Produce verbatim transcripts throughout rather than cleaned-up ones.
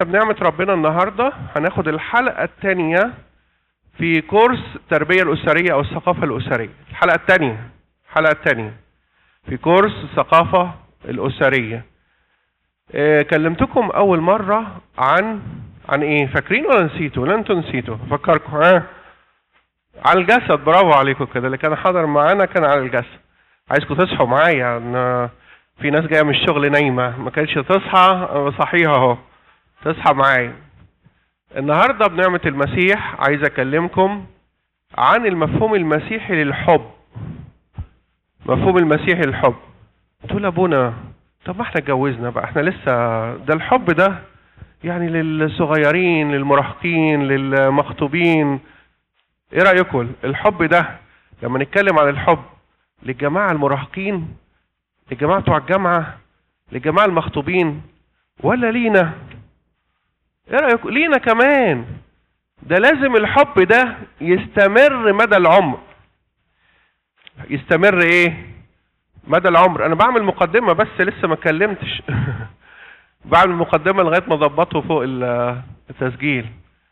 بنعمة ربنا النهاردة هناخد الحلقة الثانية في كورس التربية الأسرية أو الثقافة الأسرية. الحلقة الثانية الحلقة الثانية في كورس الثقافة الأسرية. اه كلمتكم أول مرة عن عن إيه؟ فاكرين ولا نسيتوا؟ ولا أنتوا نسيتوا؟ أفكركم ها؟ على الجسد. برافو عليكم كده، اللي كان حاضر معانا كان على الجسد. عايزكم تصحوا معايا، ان في ناس جايه من الشغل نايمه ما كانتش تصحى، صحيها اهو، تصحى معايا. النهارده بنعمة المسيح عايز اكلمكم عن المفهوم المسيحي للحب. مفهوم المسيحي للحب. تقول ابونا طب ما احنا اتجوزنا بقى، احنا لسه، ده الحب ده يعني للصغيرين، للمراهقين، للمخطوبين. ايه رايكم الحب ده لما نتكلم عن الحب للجماعه المراهقين، للجماعه بتوع الجامعه، للجماعه المخطوبين، ولا لينا؟ ايه رايكم لينا كمان؟ ده لازم الحب ده يستمر مدى العمر. يستمر ايه مدى العمر؟ انا بعمل مقدمه بس لسه ما اتكلمتش. بعمل مقدمه لغايه ما اظبطه فوق التسجيل.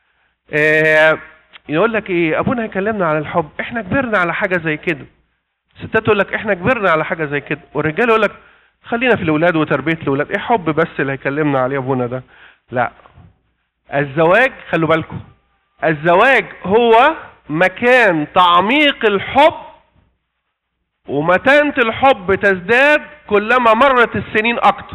آه يقول لك ايه؟ ابونا هيكلمنا على الحب، احنا كبرنا على حاجه زي كده. الستات تقول لك احنا كبرنا على حاجه زي كده، والرجال يقول لك خلينا في الاولاد وتربيه الاولاد. ايه حب بس اللي هيكلمنا عليه ابونا ده؟ لا، الزواج خلوا بالكم، الزواج هو مكان تعميق الحب، ومتانة الحب تزداد كلما مرت السنين اكتر.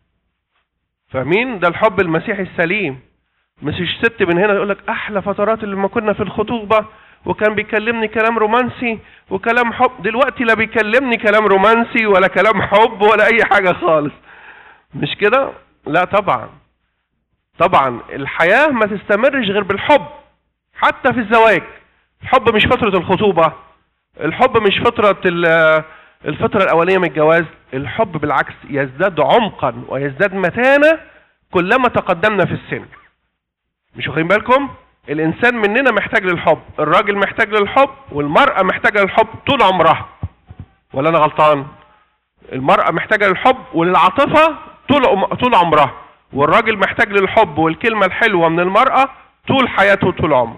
فاهمين؟ ده الحب المسيحي السليم. مش ست من هنا يقول لك احلى فترات اللي ما كنا في الخطوبه وكان بيكلمني كلام رومانسي وكلام حب، دلوقتي لا بيكلمني كلام رومانسي ولا كلام حب ولا اي حاجه خالص. مش كده؟ لا طبعا. طبعا الحياه ما تستمرش غير بالحب. حتى في الزواج الحب مش فتره الخطوبه، الحب مش فتره الفتره الاوليه من الجواز. الحب بالعكس يزداد عمقا ويزداد متانه كلما تقدمنا في السن. مش واخدين بالكم؟ الانسان مننا محتاج للحب، الراجل محتاج للحب، والمرأة محتاجة للحب طول عمرها. ولا انا غلطان؟ المرأة محتاجة للحب وللعاطفة طول طول عمرها، والراجل محتاج للحب والكلمة الحلوة من المرأة طول حياته طول عمره.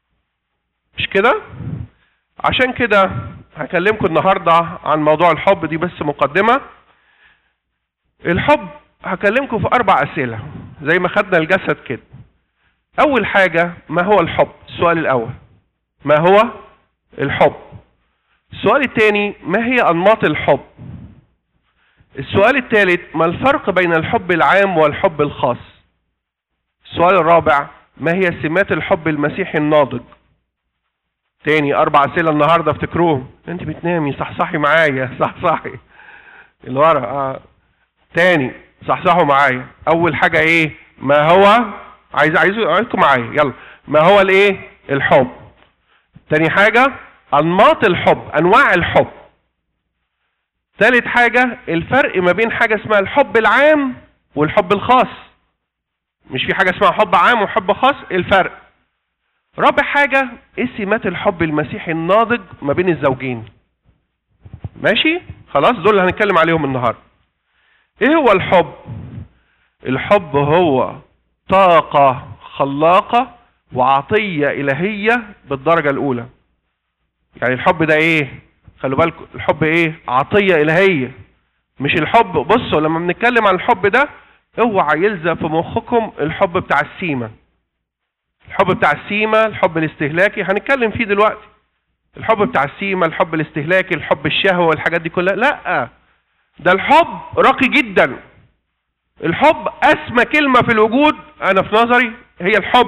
مش كده؟ عشان كده هكلمكم النهاردة عن موضوع الحب، دي بس مقدمة. الحب هكلمكم في اربع اسئلة زي ما خدنا الجسد كده. اول حاجة، ما هو الحب؟ السؤال الاول، ما هو الحب؟ السؤال الثاني، ما هي انماط الحب؟ السؤال الثالث، ما الفرق بين الحب العام والحب الخاص؟ السؤال الرابع، ما هي سمات الحب المسيحي الناضج؟ تاني اربع اسئله النهارده افتكروهم. انت بتنامي، صحصحي معايا، صحصحي اللي ورا. آه. تاني صحصحوا معايا. اول حاجه ايه؟ ما هو، عايز عايزكم معايا، يلا. ما هو الايه؟ الحب. تاني حاجه انماط الحب، انواع الحب. ثالث حاجه الفرق ما بين حاجه اسمها الحب العام والحب الخاص. مش في حاجه اسمها حب عام وحب خاص، الفرق. رابع حاجه ايه سمات الحب المسيحي الناضج ما بين الزوجين. ماشي؟ خلاص، دول اللي هنتكلم عليهم النهارده. ايه هو الحب؟ الحب هو طاقة خلاقة وعطية إلهية بالدرجة الأولى. يعني الحب ده إيه؟ خلوا بالكم، الحب إيه؟ عطية إلهية. مش الحب، بصوا لما بنتكلم عن الحب ده اوعى يلزق في مخكم الحب بتاع السيمة. الحب بتاع السيمة، الحب الاستهلاكي، هنتكلم فيه دلوقتي. الحب بتاع السيمة، الحب الاستهلاكي، الحب الشهوة والحاجات دي كلها، لا، ده الحب راقي جدا. الحب اسمى كلمة في الوجود انا في نظري هي الحب.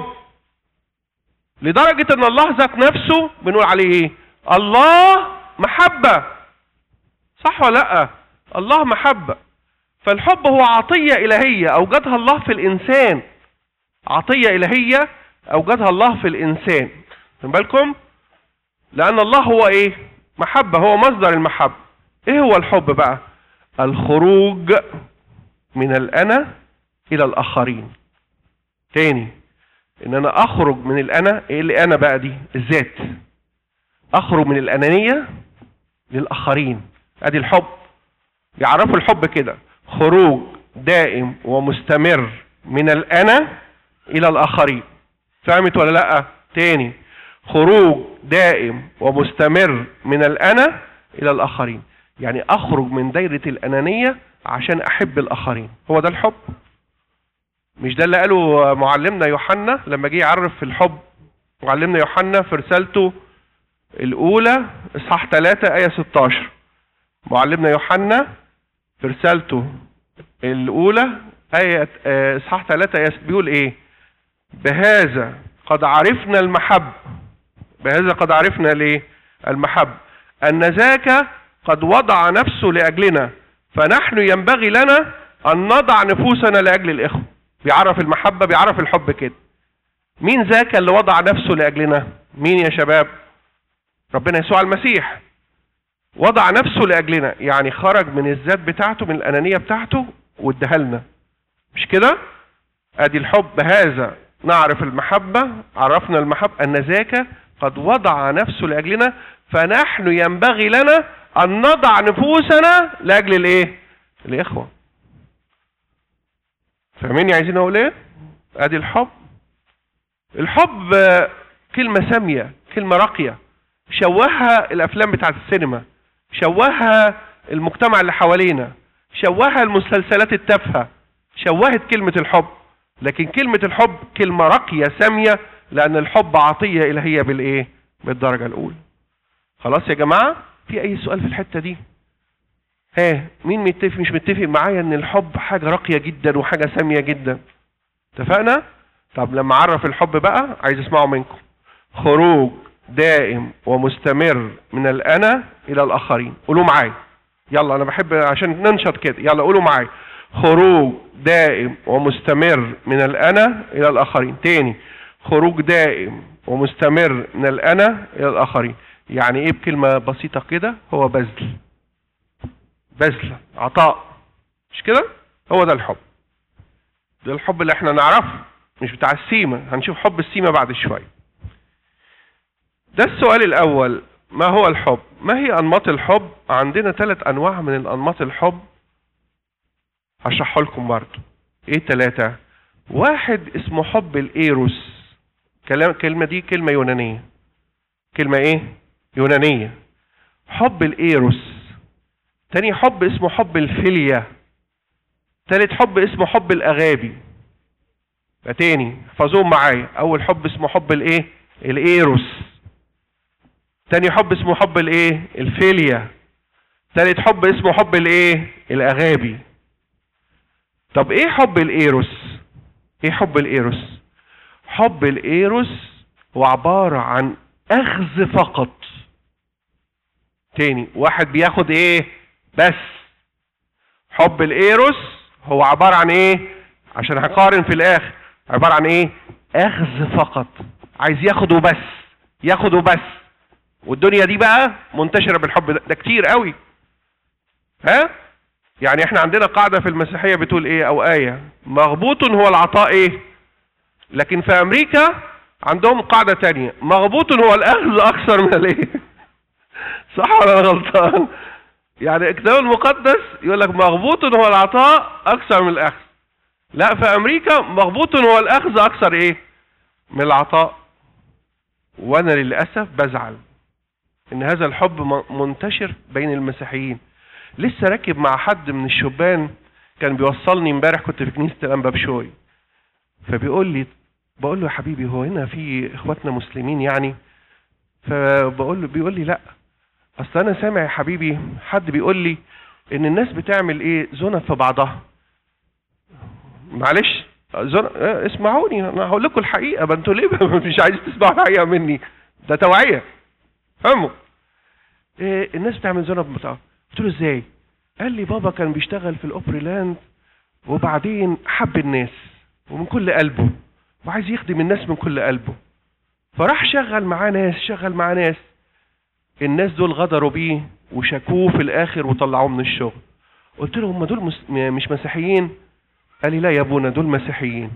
لدرجة ان الله ذات نفسه بنقول عليه ايه؟ الله محبة. صح ولا لا؟ الله محبة. فالحب هو عطية الهية اوجدها الله في الانسان. عطية الهية اوجدها الله في الانسان. خدوا بالكم؟ لان الله هو ايه؟ محبة، هو مصدر المحبة. ايه هو الحب بقى؟ الخروج من الأنا إلى الآخرين. تاني، إن أنا أخرج من الأنا. إيه اللي أنا بقى دي؟ الذات. أخرج من الأنانية للآخرين. أدي الحب. يعرفوا الحب كده، خروج دائم ومستمر من الأنا الى الاخرين. فهمت ولا لا؟ تاني، خروج دائم ومستمر من الانا الى الاخرين، يعني اخرج من دايرة الانانية عشان احب الاخرين. هو ده الحب. مش ده اللي قاله معلمنا يوحنا لما جه يعرف في الحب؟ معلمنا يوحنا في رسالته الاولى اصحاح ثلاثة آية ستاشر. معلمنا يوحنا في رسالته الاولى آية اصحاح ثلاثة آية بيقول ايه؟ بهذا قد عرفنا المحب. بهذا قد عرفنا ليه المحب؟ ان ذاك قد وضع نفسه لاجلنا، فنحن ينبغي لنا ان نضع نفوسنا لاجل الاخوة. بيعرف المحبة، بيعرف الحب كده. مين ذاك اللي وضع نفسه لاجلنا؟ مين يا شباب؟ ربنا يسوع المسيح. وضع نفسه لاجلنا، يعني خرج من الذات بتاعته، من الانانية بتاعته، واداها لنا. مش كده؟ ادي الحب. هذا نعرف المحبة، عرفنا المحبة ان ذاك قد وضع نفسه لاجلنا، فنحن ينبغي لنا ان نضع نفوسنا لاجل الايه؟ الاخوة. فاهمين عايزين اقول ايه؟ ادي الحب. الحب كلمة سامية، كلمة راقية، شوهها الافلام بتاعت السينما، شوهها المجتمع اللي حوالينا، شوهها المسلسلات التافهة، شوهت كلمة الحب. لكن كلمة الحب كلمة راقية سامية، لان الحب عطية الهية بالايه؟ بالدرجة الاولى. خلاص يا جماعة؟ في اي سؤال في الحتة دي؟ ها، مين متفق مش متفق معايا ان الحب حاجة راقية جدا وحاجة سامية جدا؟ اتفقنا؟ طب لما اعرف الحب بقى عايز اسمعه منكم. خروج دائم ومستمر من الانا الى الاخرين. قولوا معايا يلا، انا بحب عشان ننشط كده. يلا قولوا معايا. خروج دائم ومستمر من الانا الى الاخرين. تاني، خروج دائم ومستمر من الانا الى الاخرين. يعني ايه بكلمة بسيطة كده؟ هو بذل. بذل، عطاء. مش كده؟ هو ده الحب. ده الحب اللي احنا نعرفه، مش بتاع السيمة. هنشوف حب السيمة بعد شوية. ده السؤال الاول، ما هو الحب؟ ما هي انماط الحب؟ عندنا ثلاث انواع من الانماط الحب، هشرحه لكم برضه. ايه ثلاثة؟ واحد اسمه حب الايروس. كلام كلمة دي كلمة يونانية. كلمة ايه؟ يونانية. حب الايروس. تاني حب اسمه حب الفيليا. تالت حب اسمه حب الاغابي. تاني احفظوهم معايا. اول حب اسمه حب الايه؟ الايروس. تاني حب اسمه حب الايه؟ الفيليا. تالت حب اسمه حب الايه؟ الاغابي. طب ايه حب الايروس؟ ايه حب الايروس؟ حب الايروس هو عبارة عن اخذ فقط. تاني، واحد بياخد ايه بس. حب الايروس هو عبارة عن ايه؟ عشان هقارن في الاخر. عبارة عن ايه؟ اخذ فقط. عايز ياخد وبس، ياخد وبس. والدنيا دي بقى منتشرة بالحب ده, ده كتير قوي. ها؟ يعني احنا عندنا قاعدة في المسيحية بتقول ايه او آية؟ مغبوط هو العطاء ايه؟ لكن في امريكا عندهم قاعدة تانية، مغبوط هو الاخذ اكثر من الايه؟ صح ولا انا غلطان؟ يعني الكتاب المقدس يقول لك مغبوط هو العطاء اكثر من الاخذ. لا، في امريكا مغبوط هو الاخذ اكثر ايه؟ من العطاء. وانا للاسف بزعل ان هذا الحب منتشر بين المسيحيين. لسه راكب مع حد من الشبان كان بيوصلني امبارح، كنت في كنيسة الانبا بشوي، فبيقول لي، بقول له يا حبيبي هو هنا في اخواتنا مسلمين يعني؟ فبقول له، بيقول لي لا، اصل انا سامع يا حبيبي حد بيقول لي ان الناس بتعمل ايه؟ زنا في بعضها. معلش زنا، اسمعوني انا هقول لكم الحقيقه. ما انتوا ليه مش عايز تسمعوا الحقيقه مني؟ ده توعيه. فهموا؟ إيه الناس بتعمل زنا في بعضها. قلت له ازاي؟ قال لي بابا كان بيشتغل في الاوبريلاند وبعدين حب الناس ومن كل قلبه وعايز يخدم الناس من كل قلبه، فراح شغل معاه ناس شغل معاه ناس الناس دول غدروا بيه وشكوه في الاخر وطلعوه من الشغل. قلت له هم دول مس... مش مسيحيين؟ قال لي لا يا ابونا دول مسيحيين.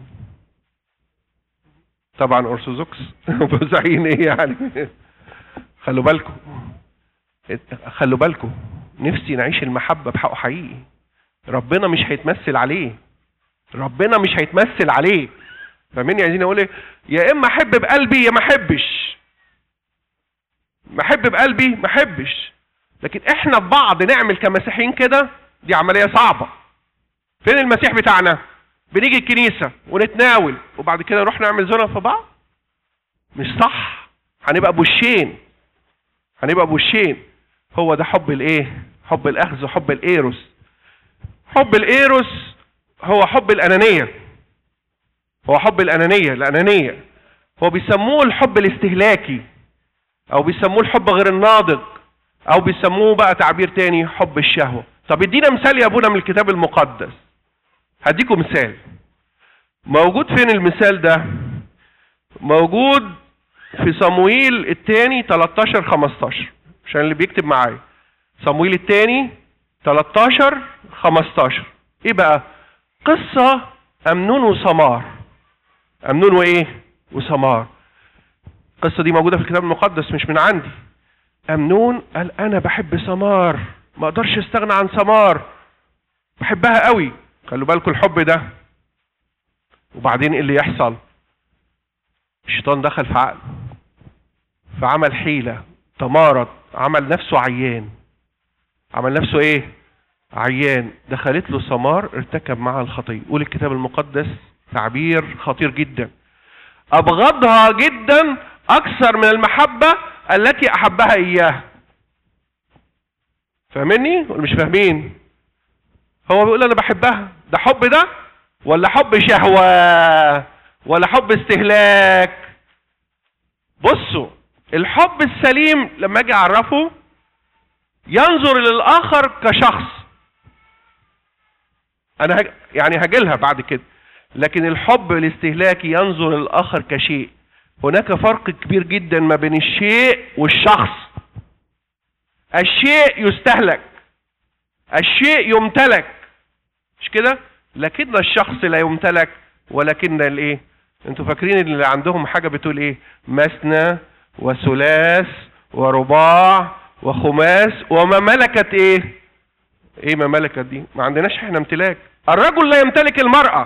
طبعا ارثوذكس. مسيحيين ايه يعني؟ خلوا بالكم، خلوا بالكم، نفسي نعيش المحبة بحقه حقيقي. ربنا مش هيتمثل عليه، ربنا مش هيتمثل عليه. فاهميني؟ عايزين اقول ايه؟ يا اما احب بقلبي يا ما احبش. ما احب بقلبي ما احبش. لكن احنا ببعض نعمل كمسيحيين كده، دي عمليه صعبه. فين المسيح بتاعنا؟ بنيجي الكنيسه ونتناول وبعد كده نروح نعمل زنا في بعض؟ مش صح. هنبقى بوشين، هنبقى بوشين. هو ده حب الايه؟ حب الاخذ وحب الايروس. حب الايروس هو حب الانانيه، هو حب الانانيه. الانانيه هو بيسموه الحب الاستهلاكي، او بيسموه الحب غير الناضج، او بيسموه بقى تعبير تاني حب الشهوه. طب ادينا مثال يا ابونا من الكتاب المقدس. هديكم مثال. موجود فين المثال ده؟ موجود في صموئيل الثاني تلتاشر خمستاشر، عشان اللي بيكتب معايا. صموئيل الثاني تلتاشر خمستاشر. ايه بقى؟ قصة امنون وسمار. امنون وايه؟ وسمار. القصة دي موجودة في الكتاب المقدس مش من عندي. امنون قال انا بحب سمار، ما اقدرش استغنى عن سمار، بحبها قوي. خلوا بالكم الحب ده. وبعدين ايه اللي يحصل؟ الشيطان دخل في عقله، فعمل حيلة، تمارض، عمل نفسه عيان. عمل نفسه ايه؟ عيان. دخلت له سمار، ارتكب معها الخطية. يقول الكتاب المقدس تعبير خطير جدا: ابغضها جدا اكثر من المحبة التي احبها اياه. فاهميني ولا مش فاهمين؟ هو بيقول انا بحبها. ده حب ده ولا حب شهوة ولا حب استهلاك؟ بصوا، الحب السليم لما اجي اعرفه ينظر للاخر كشخص. انا هج... يعني هجيلها بعد كده. لكن الحب الاستهلاكي ينظر للاخر كشيء. هناك فرق كبير جدا ما بين الشيء والشخص. الشيء يستهلك، الشيء يمتلك، مش كده؟ لكن الشخص لا يمتلك. ولكن الايه؟ انتوا فاكرين اللي عندهم حاجه بتقول ايه؟ مثنى وثلاث ورباع وخماس وما ملكت ايه؟ ايه ما ملكت دي؟ ما عندناش احنا امتلاك. الرجل لا يمتلك المرأة،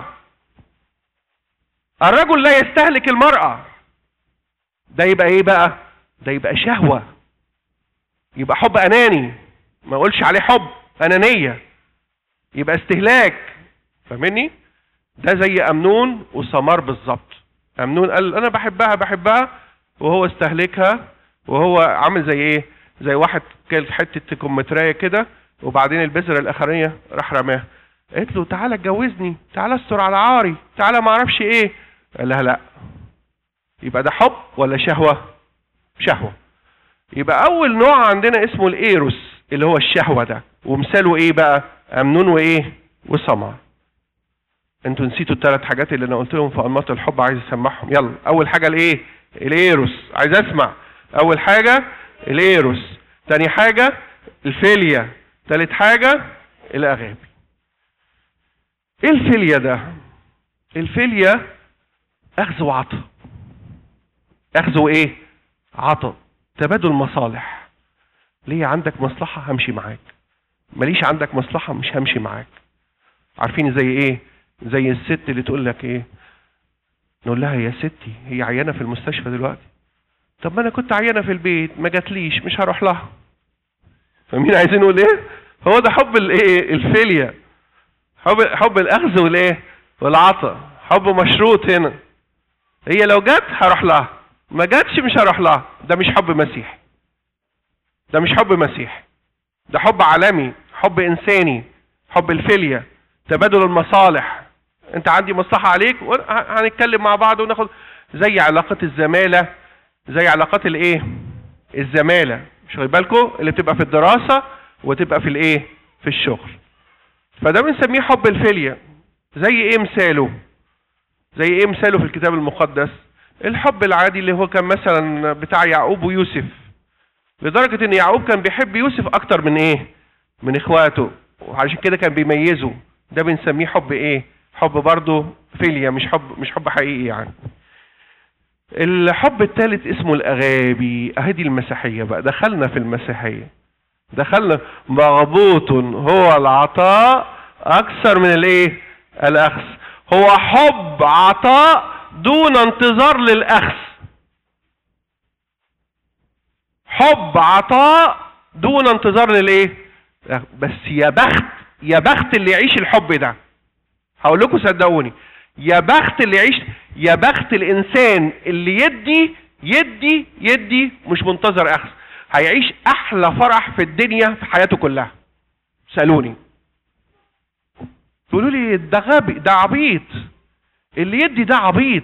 الرجل لا يستهلك المرأة. ده يبقى ايه بقى؟ ده يبقى شهوة، يبقى حب اناني. ما اقولش عليه حب، انانية، يبقى استهلاك. فاهمني؟ ده زي امنون وسمار بالظبط. امنون قال انا بحبها بحبها وهو استهلكها، وهو عامل زي ايه؟ زي واحد كل حته كمثريه كده وبعدين البذره الاخرانيه راح رماها. قالت له تعالى اتجوزني، تعالى استر على عاري، تعالى ما اعرفش ايه. قال لها لا. يبقى ده حب ولا شهوه؟ شهوه. يبقى اول نوع عندنا اسمه الايروس اللي هو الشهوه ده. ومثاله ايه بقى؟ امنون وايه؟ وسمار. انتوا نسيتوا الثلاث حاجات اللي انا قلت لهم في انماط الحب، عايز اسمعهم. يلا. اول حاجه الايه؟ الايروس. عايز اسمع. اول حاجه الايروس، ثاني حاجه الفيليا، ثالث حاجه الاغابي. ايه الفيليا ده؟ الفيليا اخذ وعطاء. اخذ وايه؟ عطاء، تبادل مصالح. ليه؟ عندك مصلحه همشي معاك، ماليش عندك مصلحه مش همشي معاك. عارفين زي ايه؟ زي الست اللي تقول لك ايه؟ نقول لها يا ستي هي عيانه في المستشفى دلوقتي. طب ما انا كنت عيانه في البيت ما جاتليش، مش هروح لها. فمين عايزين نقول ايه؟ هو ده حب الايه؟ الفيليا. حب حب الاخذ والايه؟ والعطاء. حب مشروط هنا. هي لو جت هروح لها، ما جاتش مش هروح لها. ده مش حب مسيحي، ده مش حب مسيحي، ده حب عالمي، حب انساني. حب الفيليا، تبادل المصالح. انت عندي مصلحه عليك هنتكلم مع بعض وناخد، زي علاقه الزماله، زي علاقات الايه؟ الزماله. مش واخد بالكم؟ اللي بتبقى في الدراسه وتبقى في الايه؟ في الشغل. فده بنسميه حب الفيليا. زي ايه مثاله؟ زي ايه مثاله في الكتاب المقدس؟ الحب العادي اللي هو كان مثلا بتاع يعقوب ويوسف، لدرجه ان يعقوب كان بيحب يوسف اكتر من ايه؟ من اخواته، وعشان كده كان بيميزه. ده بنسميه حب ايه؟ حب برضه فيليا، مش حب مش حب حقيقي يعني. الحب الثالث اسمه الاغابي. اهي دي المسيحيه بقى، دخلنا في المسيحيه، دخلنا. مغبوط هو العطاء اكثر من الايه؟ الاخذ. هو حب عطاء دون انتظار للأخذ. حب عطاء دون انتظار للايه؟ بس يا بخت يا بخت اللي يعيش الحب ده. هقول لكم صدقوني، يا بخت اللي يعيش، يا بخت الانسان اللي يدي يدي يدي مش منتظر اخذ. هيعيش احلى فرح في الدنيا في حياته كلها. سألوني تقولوا لي ده غبي، ده عبيط، اللي يدي ده عبيط.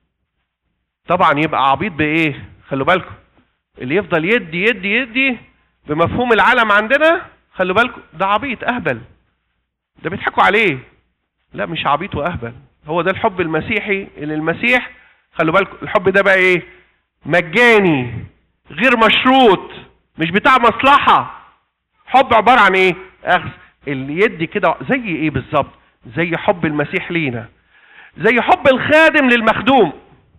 طبعا يبقى عبيط بايه؟ خلوا بالكم، اللي يفضل يدي يدي يدي بمفهوم العالم عندنا، خلوا بالكم ده عبيط اهبل، ده بيضحكوا عليه. لا مش عبيط واهبل، هو ده الحب المسيحي اللي المسيح، خلوا بالكم الحب ده بقى ايه؟ مجاني غير مشروط، مش بتاع مصلحة. حب عبارة عن ايه؟ اخذ. اللي يدي كده زي ايه بالظبط؟ زي حب المسيح لينا، زي حب الخادم للمخدوم.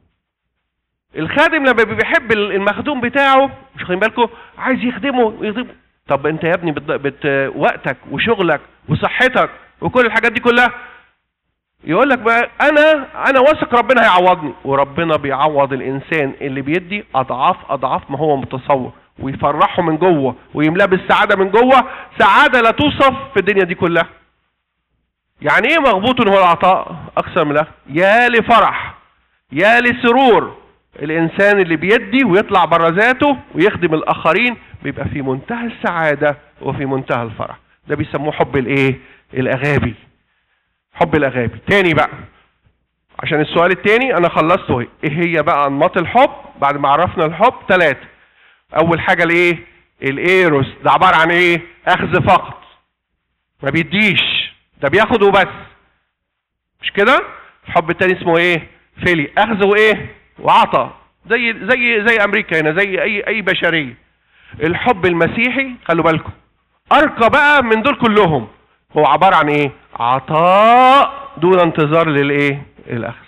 الخادم لما بيحب المخدوم بتاعه، مش خلي بالكم، عايز يخدمه يخدمه. طب انت يا ابني بت... بت... وقتك وشغلك وصحتك وكل الحاجات دي كلها، يقول لك بقى انا انا واثق ربنا هيعوضني. وربنا بيعوض الانسان اللي بيدي اضعاف اضعاف ما هو متصور، ويفرحه من جوه ويملاه بالسعاده من جوه، سعاده لا توصف في الدنيا دي كلها. يعني ايه مغبوط هو العطاء اكثر من الاخذ؟ يا لفرح يا لسرور الانسان اللي بيدي ويطلع بره ذاته ويخدم الاخرين، بيبقى في منتهى السعاده وفي منتهى الفرح. ده بيسموه حب الايه؟ الاغابي. حب الاغابي. تاني بقى، عشان السؤال التاني انا خلصته. ايه هي بقى انماط الحب بعد ما عرفنا الحب؟ ثلاثه. اول حاجه الايه؟ الايروس. ده عباره عن ايه؟ اخذ فقط، ما بيديش، ده بياخد وبس، مش كده؟ الحب التاني اسمه ايه؟ فيلي. اخذ وايه؟ وعطى، زي زي زي امريكا هنا، زي اي اي بشريه. الحب المسيحي خلوا بالكم ارقى بقى من دول كلهم، هو عباره عن ايه؟ عطاء دون انتظار للايه؟ الاخذ.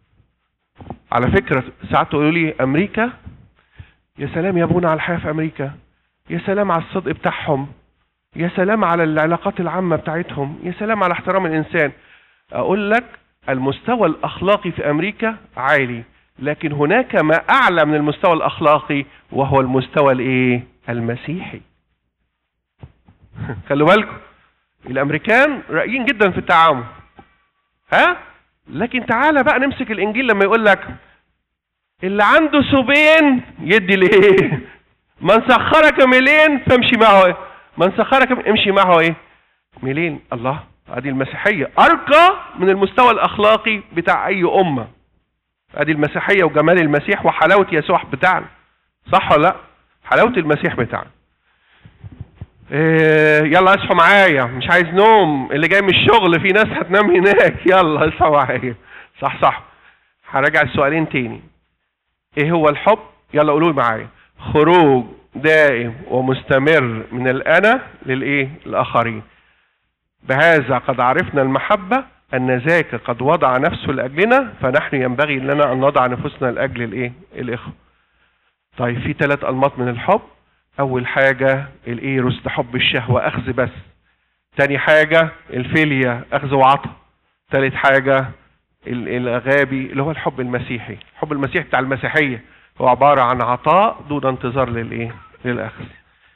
على فكره ساعات تقولوا لي امريكا، يا سلام يا ابونا على الحياه في امريكا، يا سلام على الصدق بتاعهم، يا سلام على العلاقات العامه بتاعتهم، يا سلام على احترام الانسان. اقول لك المستوى الاخلاقي في امريكا عالي، لكن هناك ما اعلى من المستوى الاخلاقي وهو المستوى الايه؟ المسيحي. خلوا بالكم الامريكان رائعين جدا في التعامل، ها؟ لكن تعالى بقى نمسك الانجيل لما يقول لك اللي عنده ثوبين يدي ليه؟ من سخرك ميلين فامشي معه ايه؟ من سخرك امشي معه ايه؟ ميلين. الله، ادي المسيحيه ارقى من المستوى الاخلاقي بتاع اي امه. ادي المسيحيه وجمال المسيح وحلاوه يسوع بتاعنا، صح ولا لا؟ حلاوه المسيح بتاعنا. إيه يلا اصحوا معايا، مش عايز نوم، اللي جاي من الشغل في ناس هتنام هناك، يلا اصحوا معايا. صح صح. هراجع السؤالين تاني. ايه هو الحب؟ يلا قولوا معايا. خروج دائم ومستمر من الانا للايه؟ الاخرين. بهذا قد عرفنا المحبه ان ذاك قد وضع نفسه لاجلنا، فنحن ينبغي لنا ان نضع نفوسنا لاجل الايه؟ الاخوه. طيب في ثلاث انماط من الحب. اول حاجه الايروس، ده حب الشهوه، اخذ بس. تاني حاجه الفيليا، اخذ وعطاء. ثالث حاجه الاغابي اللي هو الحب المسيحي. الحب المسيحي بتاع المسيحيه هو عباره عن عطاء دون انتظار للايه؟ للاخذ.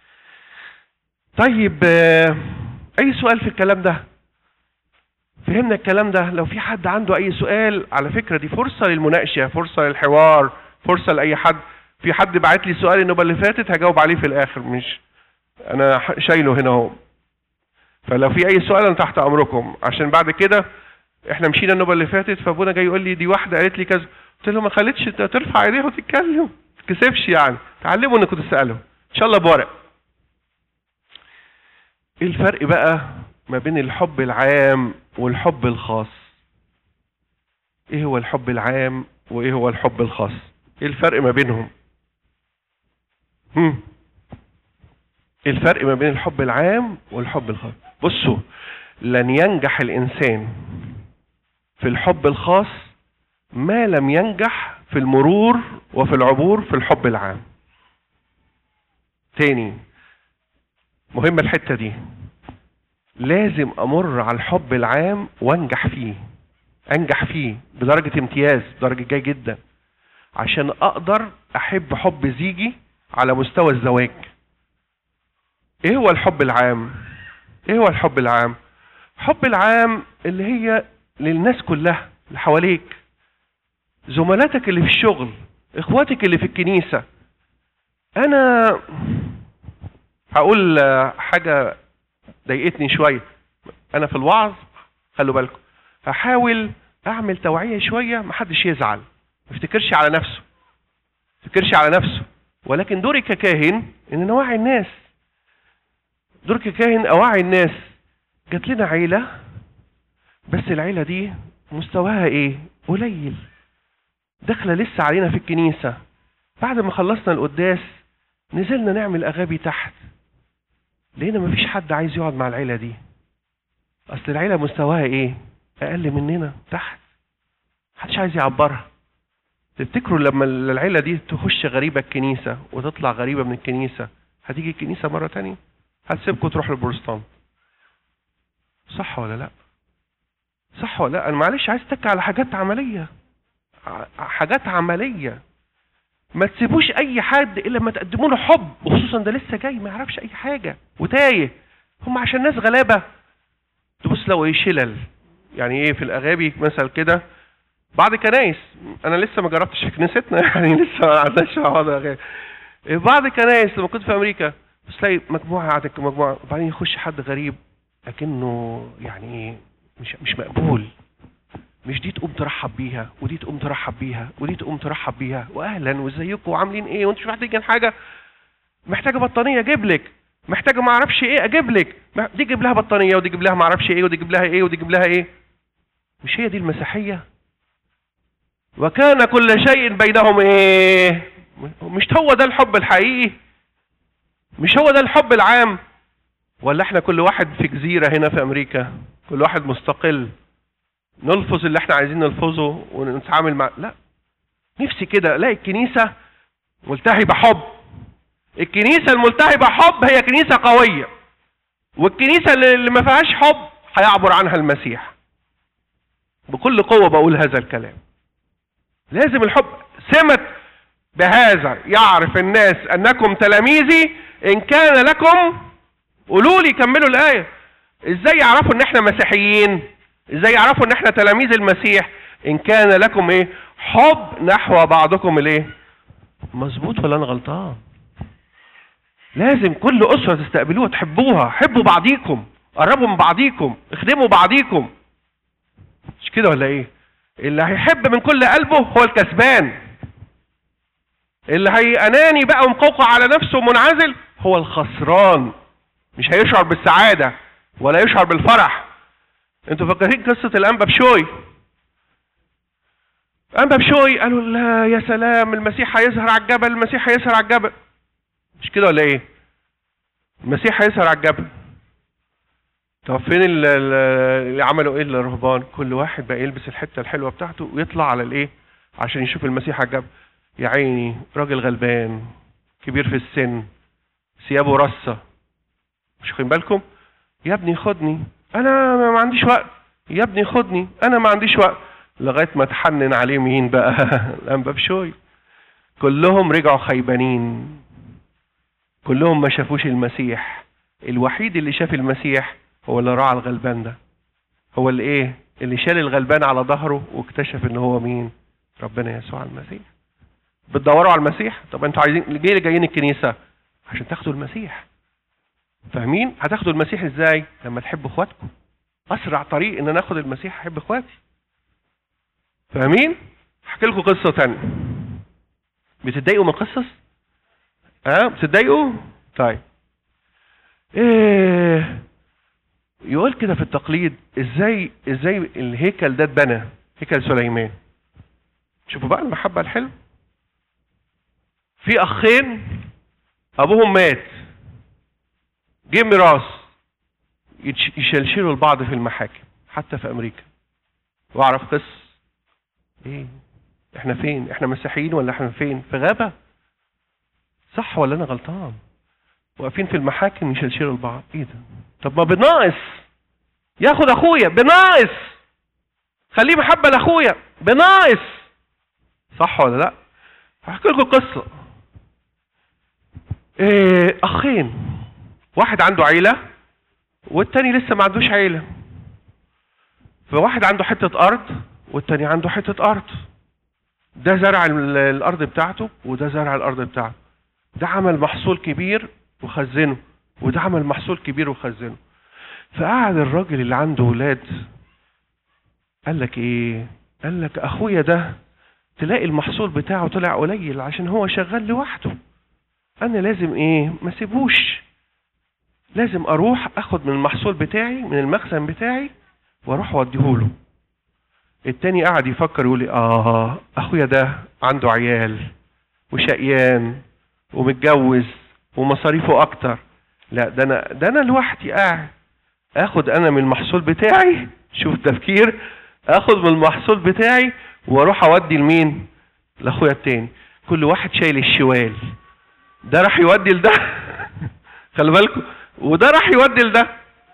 طيب اي سؤال في الكلام ده؟ فهمنا الكلام ده؟ لو في حد عنده اي سؤال، على فكره دي فرصه للمناقشه، فرصه للحوار، فرصه لاي حد. في حد بعت لي سؤال النوبه اللي فاتت هجاوب عليه في الاخر، مش انا شايله هنا اهو. فلو في اي سؤال انا تحت امركم، عشان بعد كده احنا مشينا النوبه اللي فاتت فابونا جاي يقول لي دي واحده قالت لي كذا، قلت له ما خليتش ترفع ايديها وتتكلم، ما تكسفش يعني، تعلموا انكم تسالوا ان شاء الله بورق. ايه الفرق بقى ما بين الحب العام والحب الخاص؟ ايه هو الحب العام وايه هو الحب الخاص؟ ايه الفرق ما بينهم؟ هم ايه الفرق ما بين الحب العام والحب الخاص؟ بصوا، لن ينجح الانسان في الحب الخاص ما لم ينجح في المرور وفي العبور في الحب العام. تاني، مهمة الحتة دي، لازم امر على الحب العام وانجح فيه. انجح فيه بدرجة امتياز، بدرجة جيد جدا، عشان اقدر احب حب زيجي على مستوى الزواج. ايه هو الحب العام؟ ايه هو الحب العام؟ الحب العام اللي هي للناس كلها اللي حواليك، زملاتك اللي في الشغل، اخواتك اللي في الكنيسة. انا هقول حاجة ضايقتني شوية. انا في الوعظ خلوا بالكم هحاول اعمل توعية شوية، محدش يزعل، ما يفتكرش على نفسه، ما يفتكرش على نفسه، ولكن دوري ككاهن ان نوعي الناس. دوري ككاهن اوعي الناس. جات لنا عيلة، بس العيلة دي مستواها ايه؟ قليل، داخله لسه علينا في الكنيسة. بعد ما خلصنا القداس نزلنا نعمل اغابي تحت، لقينا مفيش حد عايز يقعد مع العيلة دي. اصل العيلة مستواها ايه؟ اقل مننا تحت، محدش عايز يعبرها. تفتكروا لما العيلة دي تخش غريبة الكنيسة وتطلع غريبة من الكنيسة، هتيجي الكنيسة مرة تانية؟ هتسيبكم تروح للبروتستانت. صح ولا لا؟ صح ولا لا؟ انا معلش عايز اتك على حاجات عملية، حاجات عملية. ما تسيبوش اي حد الا لما تقدموا له حب، وخصوصا ده لسه جاي ما يعرفش اي حاجة وتايه. هم عشان ناس غلابة تبص لو ايه شلل. يعني ايه في الاغابي مثل كده بعض كنايس، انا لسه ما جربتش في كنيستنا يعني لسه ما عندناش بعض اغابي. بعض كنايس لما كنت في امريكا بس تلاقي مجموعة قاعدة مجموعة، وبعدين يخش حد غريب لكنه يعني مش مش مقبول. مش دي تقوم ترحب بيها، ودي تقوم ترحب بيها، ودي تقوم ترحب بيها، واهلا وازيكم وعاملين ايه، وانتوا مش محتاجين حاجه، محتاجه بطانيه اجيب لك، محتاجه ما اعرفش ايه اجيب لك، دي جيب لها بطانيه، ودي جيب لها ما اعرفش ايه، ودي جيب لها ايه، ودي جيب لها ايه. مش هي دي المسيحيه؟ وكان كل شيء بينهم ايه؟ مش هو ده الحب الحقيقي؟ مش هو ده الحب العام؟ ولا احنا كل واحد في جزيره هنا في امريكا، كل واحد مستقل، نلفظ اللي احنا عايزين نلفظه ونتعامل مع؟ لا، نفسي كده الاقي الكنيسة ملتهبة حب. الكنيسة الملتهبة حب هي كنيسة قوية، والكنيسة اللي ما فيهاش حب هيعبر عنها المسيح. بكل قوة بقول هذا الكلام. لازم الحب. سمت بهذا يعرف الناس انكم تلاميذي ان كان لكم، قولوا لي كملوا الآية، ازاي يعرفوا ان احنا مسيحيين؟ ازاي يعرفوا ان احنا تلاميذ المسيح؟ ان كان لكم ايه؟ حب نحو بعضكم الايه؟ مظبوط ولا انا غلطان؟ لازم كل اسره تستقبلوها تحبوها، حبوا بعضيكم، قربوا من بعضيكم، اخدموا بعضيكم. مش كده ولا ايه؟ اللي هيحب من كل قلبه هو الكسبان. اللي هي اناني بقى ومقوقع على نفسه ومنعزل هو الخسران، مش هيشعر بالسعاده ولا يشعر بالفرح. انتوا فاكرين قصة الأنبا بشوي؟ أنبا بشوي قالوا لا يا سلام المسيح هيظهر على الجبل، المسيح هيظهر على الجبل. مش كده ولا ايه؟ المسيح هيظهر على الجبل. طب فين اللي عملوا ايه الرهبان؟ كل واحد بقى يلبس الحتة الحلوة بتاعته ويطلع على الايه؟ عشان يشوف المسيح على الجبل. يا عيني راجل غلبان كبير في السن، ثيابه رصة. مش واخدين بالكم؟ يا ابني خدني، انا ما عنديش وقت. يا ابني خدني، انا ما عنديش وقت. لغايه ما تحنن عليه مين بقى؟ الانبا بشوي. كلهم رجعوا خيبانين، كلهم ما شافوش المسيح. الوحيد اللي شاف المسيح هو اللي راعى الغلبان ده، هو اللي ايه؟ اللي شال الغلبان على ظهره واكتشف ان هو مين؟ ربنا يسوع المسيح. بتدوروا على المسيح؟ طب انتوا عايزين ليه اللي جايين الكنيسه؟ عشان تاخدوا المسيح. فاهمين؟ هتاخدوا المسيح ازاي؟ لما تحبوا اخواتكم. اسرع طريق ان انا اخد المسيح احب اخواتي. فاهمين؟ احكي لكم قصه ثانيه. بتتضايقوا من القصص؟ اه بتتضايقوا؟ طيب. ايه يقول كده في التقليد ازاي ازاي الهيكل ده اتبنى، هيكل سليمان. شوفوا بقى المحبه الحلوه. في اخين ابوهم مات، جه ميراث، يشلشلوا البعض في المحاكم حتى في امريكا. واعرف قصه ايه؟ احنا فين؟ احنا مسيحيين ولا احنا فين؟ في غابه؟ صح ولا انا غلطان؟ واقفين في المحاكم يشلشلوا البعض. ايه ده؟ طب ما بناقص ياخد اخويا، بناقص خليه محبة لاخويا بناقص. صح ولا لا؟ هحكي لكم قصة. إيه اخين، واحد عنده عيلة والتاني لسه ما عندوش عيلة. فواحد عنده حتة ارض والتاني عنده حتة ارض. ده زرع الارض بتاعته وده زرع الارض بتاعته. ده عمل محصول كبير وخزنه وده عمل محصول كبير وخزنه. فقعد الراجل اللي عنده ولاد قال لك ايه؟ قال لك اخويا ده تلاقي المحصول بتاعه طلع قليل عشان هو شغال لوحده. انا لازم ايه؟ ما سيبوش. لازم اروح اخد من المحصول بتاعي من المخزن بتاعي واروح اوديهوله. التاني قاعد يفكر يقول لي اه اخويا ده عنده عيال وشقيان ومتجوز ومصاريفه اكتر. لا ده انا ده انا لوحدي قاعد اخد انا من المحصول بتاعي. شوف تفكير، اخد من المحصول بتاعي واروح اودي لمين؟ لاخويا التاني. كل واحد شايل الشوال. ده راح يودي لده خلي بالكم، وده راح يودي لده.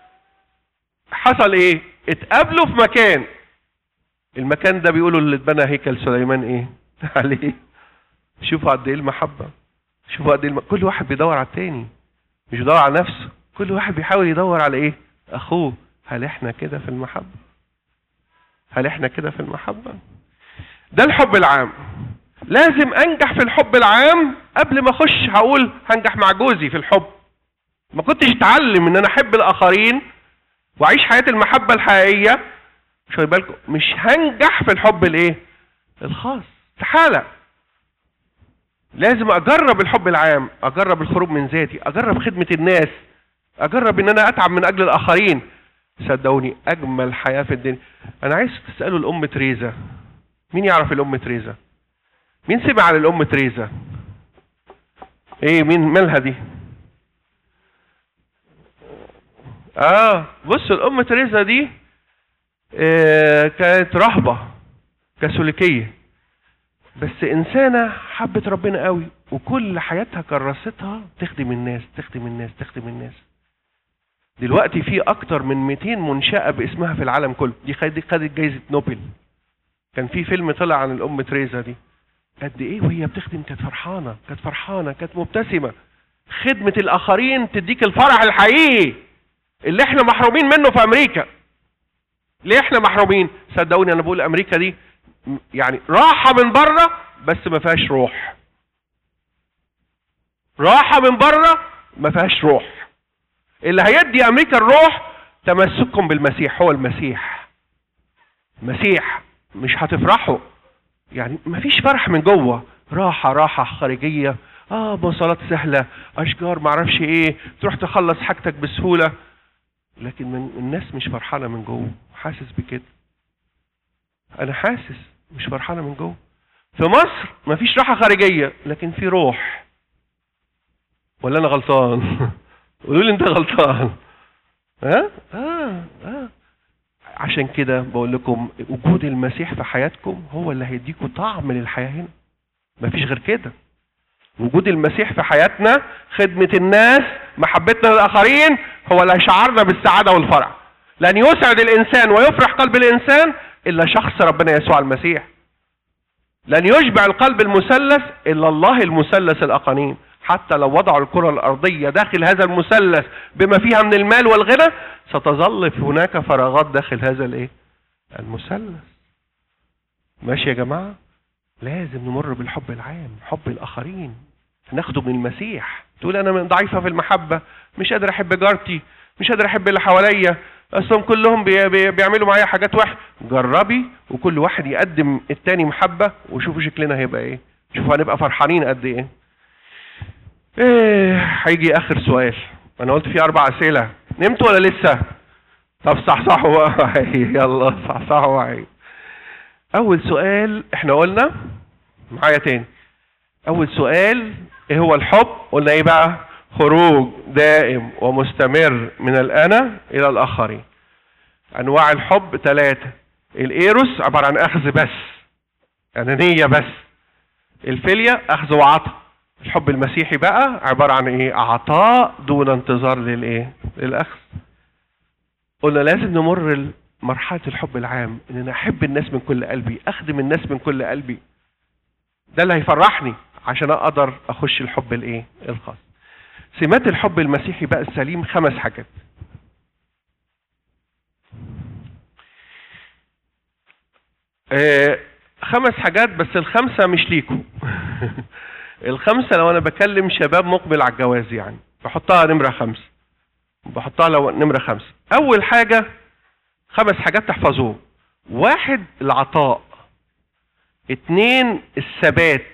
حصل ايه؟ اتقابلوا في مكان. المكان ده بيقولوا اللي اتبنى هيكل سليمان ايه عليه. شوفوا قد ايه المحبه، شوفوا قد ايه الم... كل واحد بيدور على التاني، مش بيدور على نفسه. كل واحد بيحاول يدور على ايه؟ اخوه. هل احنا كده في المحبه؟ هل احنا كده في المحبه؟ ده الحب العام. لازم انجح في الحب العام قبل ما اخش هقول هنجح مع جوزي في الحب. ما كنتش اتعلم ان انا احب الاخرين واعيش حياه المحبه الحقيقيه، مش واخد بالكم، مش هنجح في الحب الايه؟ الخاص. استحاله. لازم اجرب الحب العام، اجرب الخروج من ذاتي، اجرب خدمه الناس، اجرب ان انا اتعب من اجل الاخرين. صدقوني اجمل حياه في الدنيا. انا عايز تسالوا الام تريزا. مين يعرف الام تريزا؟ مين سمع عن الام تريزا؟ ايه مين مالها دي؟ اه بصوا الام تريزا دي آه كانت رهبه كاثوليكيه، بس انسانه حبت ربنا قوي وكل حياتها كرستها تخدم الناس تخدم الناس تخدم الناس. دلوقتي في اكتر من مئتين منشأة باسمها في العالم كله. دي خدت جايزة نوبل. كان في فيلم طلع عن الام تريزا دي قد ايه وهي بتخدم. كانت فرحانه كانت فرحانه كانت مبتسمه. خدمه الاخرين تديك الفرح الحقيقي اللي احنا محرومين منه في امريكا. ليه احنا محرومين؟ صدقوني انا بقول امريكا دي يعني راحه من بره بس ما فيهاش روح. راحه من بره ما فيهاش روح. اللي هيدي امريكا الروح تمسككم بالمسيح. هو المسيح. مسيح. مش هتفرحوا يعني، مفيش فرح من جوه. راحه راحه خارجيه. اه مواصلات سهله، اشجار معرفش ايه، تروح تخلص حاجتك بسهوله. لكن من الناس مش فرحانه من جوه. حاسس بكده. انا حاسس مش فرحانه من جوه. في مصر مفيش راحه خارجيه لكن في روح. ولا انا غلطان؟ قولوا لي انت غلطان. ها اه اه عشان كده بقول لكم وجود المسيح في حياتكم هو اللي هيديكم طعم للحياه هنا. مفيش غير كده. وجود المسيح في حياتنا، خدمه الناس، محبتنا للاخرين، هو اللي هيشعرنا بالسعاده والفرح. لن يسعد الانسان ويفرح قلب الانسان الا شخص ربنا يسوع المسيح. لن يشبع القلب المثلث الا الله المثلث الاقانيم. حتى لو وضعوا الكرة الأرضية داخل هذا المثلث بما فيها من المال والغنى ستظل هناك فراغات داخل هذا الايه؟ المثلث. ماشي يا جماعة؟ لازم نمر بالحب العام، حب الآخرين، ناخده من المسيح. تقول أنا ضعيفة في المحبة، مش قادر أحب جارتي، مش قادر أحب اللي حواليا، أصلهم كلهم بي بي بيعملوا معايا حاجات وحشة. جربي وكل واحد يقدم التاني محبة وشوفوا شكلنا هيبقى إيه. شوفوا هنبقى فرحانين قد إيه. ايه هيجي اخر سؤال. انا قلت في اربع اسئله. نمتوا ولا لسه؟ طب صحصحوا بقى. يلا صحصحوا معايا. اول سؤال احنا قلنا معايا تاني. اول سؤال ايه هو الحب؟ قلنا ايه بقى؟ خروج دائم ومستمر من الانا الى الاخرين. انواع الحب ثلاثه. الايروس عباره عن اخذ بس، انانيه بس. الفيليا اخذ وعطاء. الحب المسيحي بقى عبارة عن ايه؟ عطاء دون انتظار للايه؟ للاخذ. قلنا لازم نمر مرحلة الحب العام، ان انا احب الناس من كل قلبي، اخدم الناس من كل قلبي. ده اللي هيفرحني عشان اقدر اخش الحب الايه؟ الخاص. سمات الحب المسيحي بقى السليم خمس حاجات. آه خمس حاجات، بس الخمسة مش ليكوا. الخمسة لو انا بكلم شباب مقبل على الجواز يعني بحطها نمرة خمسة، بحطها لو نمرة خمسة. اول حاجة خمس حاجات تحفظوه. واحد العطاء، اتنين الثبات،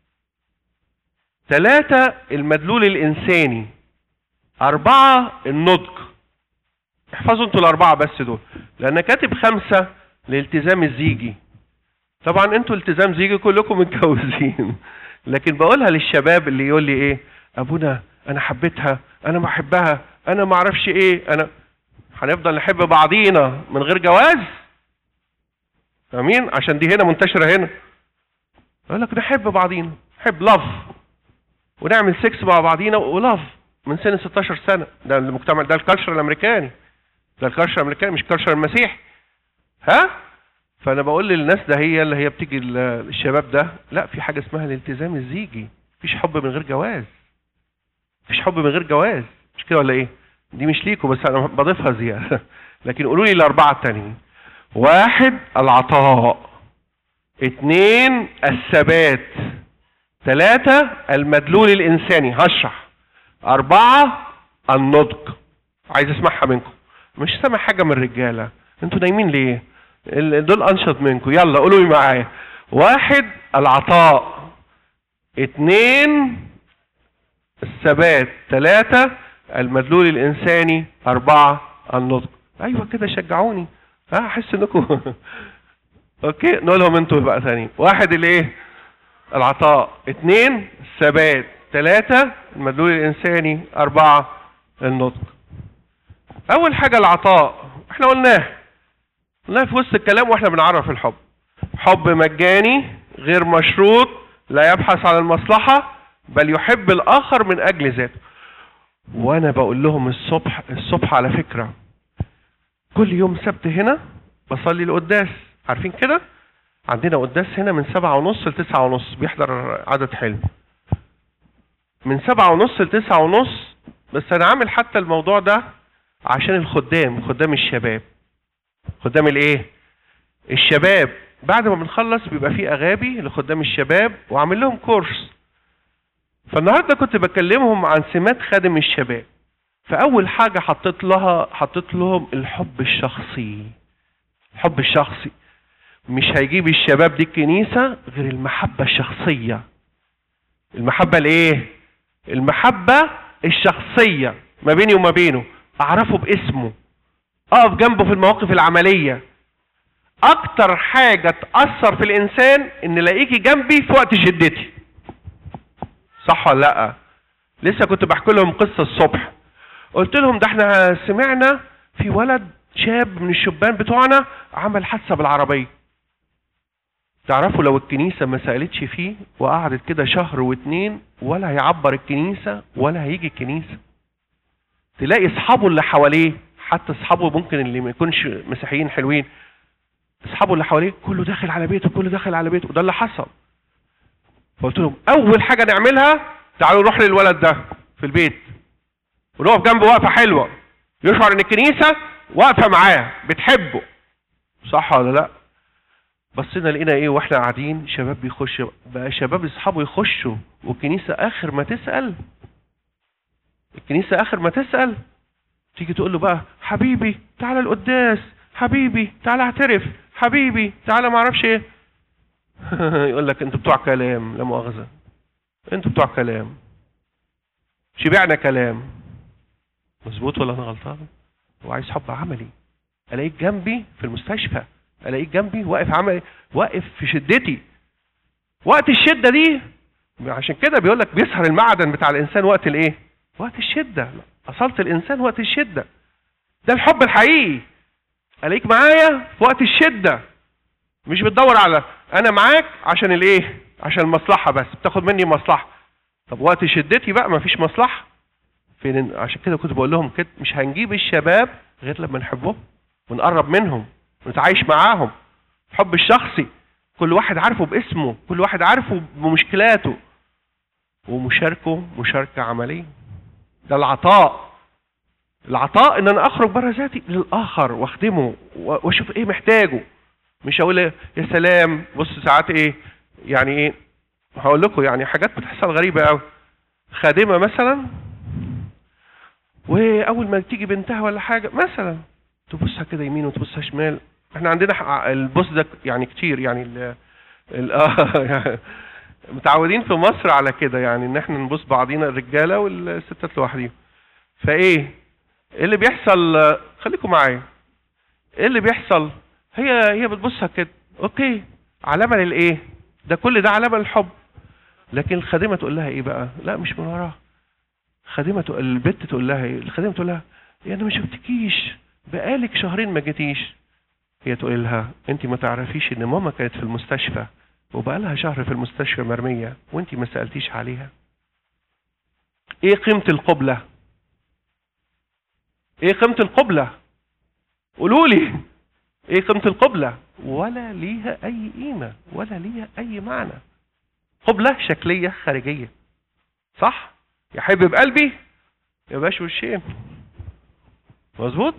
ثلاثة المدلول الانساني، اربعة النضج. احفظوا انتوا الاربعة بس دول، لان كاتب خمسة الالتزام الزيجي. طبعا انتوا التزام زيجي كلكم متجوزين، لكن بقولها للشباب اللي يقول لي ايه ابونا انا حبيتها، انا بحبها، انا ما اعرفش ايه، انا هنفضل نحب بعضينا من غير جواز؟ امين؟ عشان دي هنا منتشره هنا. يقول لك نحب بعضينا، نحب لاف ونعمل سكس مع بعضينا ولاف من سن ستاشر سنه. ده المجتمع، ده الكالتشر الامريكاني، ده الكالتشر الامريكاني مش الكالتشر المسيحي. ها؟ فانا بقول للناس ده هي اللي هي بتيجي الشباب ده، لا في حاجه اسمها الالتزام الزيجي. مفيش حب من غير جواز، مفيش حب من غير جواز، مش كده ولا ايه؟ دي مش ليكوا بس انا بضيفها زياده. لكن قولوا لي الاربعه التانيين. واحد العطاء، اتنين الثبات، ثلاثة المدلول الانساني هشرح، اربعة النضج. عايز اسمعها منكم، مش سامع حاجه من الرجاله. انتوا نايمين ليه؟ دول انشط منكم. يلا قولوا لي معايا. واحد العطاء، اتنين الثبات، ثلاثة المدلول الانساني، اربعة النضج. ايوه كده شجعوني، ها احس انكم اوكي. نقولهم انتوا بقى ثاني. واحد الايه؟ العطاء، اتنين الثبات، ثلاثة المدلول الانساني، اربعة النضج. اول حاجة العطاء، احنا قلناه قلناه في وسط الكلام واحنا بنعرف الحب. حب مجاني غير مشروط، لا يبحث عن المصلحة بل يحب الاخر من اجل ذاته. وانا بقول لهم الصبح الصبح على فكرة كل يوم سبت هنا بصلي القداس. عارفين كده؟ عندنا قداس هنا من سبعة ونص لتسعة ونص، بيحضر عدد حلو. من سبعة ونص لتسعة ونص. بس انا عامل حتى الموضوع ده عشان الخدام، خدام الشباب، خدام الايه؟ الشباب. بعد ما بنخلص بيبقى فيه اغابي لخدام الشباب وعامل لهم كورس. فالنهارده كنت بكلمهم عن سمات خادم الشباب. فاول حاجه حطيت لها حطيت لهم الحب الشخصي. الحب الشخصي مش هيجيب الشباب دي الكنيسه غير المحبه الشخصيه. المحبه الايه؟ المحبه الشخصيه ما بيني وما بينه. اعرفه باسمه، اقف جنبه في المواقف العمليه. اكتر حاجه تاثر في الانسان ان الاقيكي جنبي في وقت شدتي. صح ولا لا؟ لسه كنت بحكي لهم قصه الصبح، قلت لهم ده احنا سمعنا في ولد شاب من الشبان بتوعنا عمل حادثه بالعربيه. تعرفوا لو الكنيسه ما سالتش فيه وقعدت كده شهر واتنين ولا هيعبر الكنيسه ولا هيجي الكنيسه. تلاقي اصحابه اللي حواليه، حتى اصحابه ممكن اللي ما يكونش مسيحيين حلوين، اصحابه اللي حواليه كله داخل على بيته، كله داخل على بيته. وده اللي حصل. فقلت لهم اول حاجه نعملها تعالوا نروح للولد ده في البيت ونقف جنبه وقفه حلوه، يشعر ان الكنيسه واقفه معاه بتحبه. صح ولا لا؟ بصينا لقينا ايه واحنا قاعدين؟ شباب بيخش بقى، شباب اصحابه يخشوا والكنيسه اخر ما تسال، الكنيسه اخر ما تسال تيجي تقول له بقى حبيبي تعالى القداس، حبيبي تعالى اعترف، حبيبي تعالى ما اعرفش ايه. يقول لك انتوا بتوع كلام، لا مؤاخذه انتوا بتوع كلام، شبعنا كلام. مظبوط ولا انا غلطان؟ هو عايز حب عملي. الاقيك جنبي في المستشفى، الاقيك جنبي واقف عملي، واقف في شدتي وقت الشده دي. عشان كده بيقول لك بيسهر المعدن بتاع الانسان وقت الايه؟ وقت الشده. اصاله الانسان وقت الشده. ده الحب الحقيقي. الاقيك معايا في وقت الشده، مش بتدور على انا معاك عشان الايه؟ عشان المصلحه بس، بتاخد مني مصلحه. طب وقت شدتي بقى ما فيش مصلحه. فين؟ عشان كده كنت بقول لهم كده مش هنجيب الشباب غير لما نحبهم ونقرب منهم ونتعايش معاهم. الحب الشخصي، كل واحد عارفه باسمه، كل واحد عارفه بمشكلاته، ومشاركه مشاركة عملية. ده العطاء. العطاء ان انا اخرج بره ذاتي للاخر واخدمه واشوف ايه محتاجه. مش هقول يا سلام بص ساعات ايه يعني ايه، هقول لكم يعني حاجات بتحصل غريبة قوي. خادمة مثلا واول ما تيجي بنتها ولا حاجة مثلا تبصها كده يمين وتبصها شمال. احنا عندنا البص ده يعني كتير يعني ال ال اه متعودين في مصر على كده، يعني ان احنا نبص بعضينا الرجاله والستات لوحديهم. فايه ايه اللي بيحصل؟ خليكم معايا. ايه اللي بيحصل؟ هي هي بتبصها كده، اوكي، علامه للايه؟ ده كل ده علامه للحب. لكن الخادمه تقول لها ايه بقى؟ لا مش من وراها. خادمه تقول البت تقول لها ايه؟ الخادمه تقول لها يا انا ما شفتكيش بقالك شهرين ما جيتيش. هي تقول لها انت ما تعرفيش ان ماما كانت في المستشفى وبقالها شهر في المستشفى مرميه وانت ما سالتيش عليها. ايه قيمه القبله؟ ايه قيمه القبله؟ قولوا لي ايه قيمه القبله؟ ولا ليها اي قيمه ولا ليها اي معنى. قبله شكليه خارجيه، صح؟ يحب بقلبي يبقاش وشين، مظبوط؟